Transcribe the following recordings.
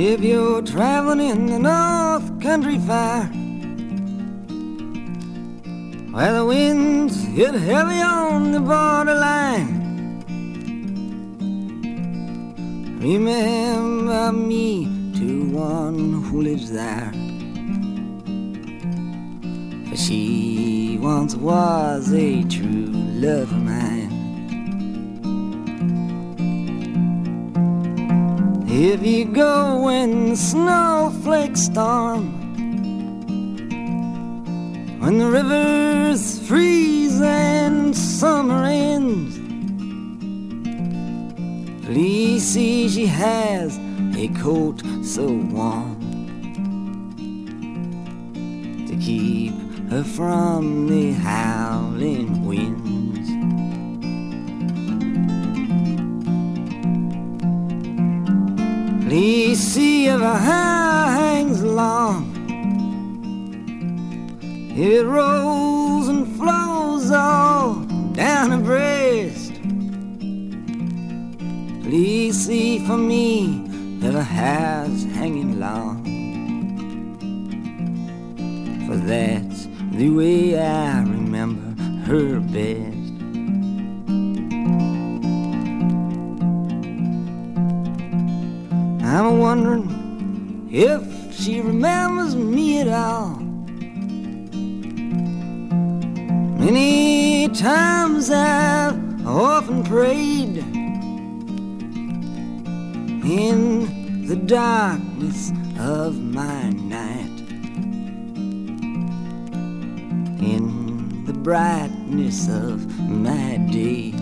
If you're traveling in the North Country Fair, where the winds hit heavy on the borderline, remember me to one who lives there, for she once was a true love of mine. If you go when the snowflakes storm, when the rivers freeze and summer ends, please see she has a coat so warm to keep her from the howling winds. Please see if her hair hangs long, it rolls and flows all down her breast. Please see for me if her hair's hanging long, for that's the way I remember her best. I'm wondering if she remembers me at all. Many times I've often prayed in the darkness of my night, in the brightness of my day.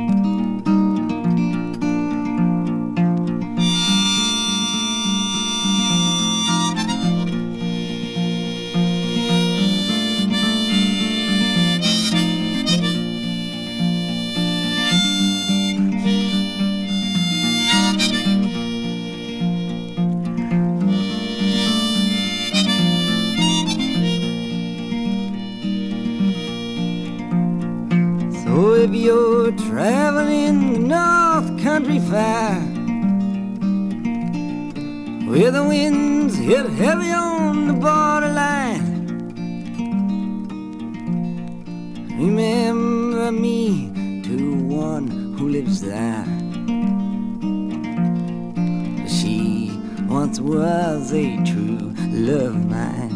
So if you're traveling in the North Country Fair, where the winds hit heavy on the borderline, remember me to one who lives there, for she once was a true love of mine.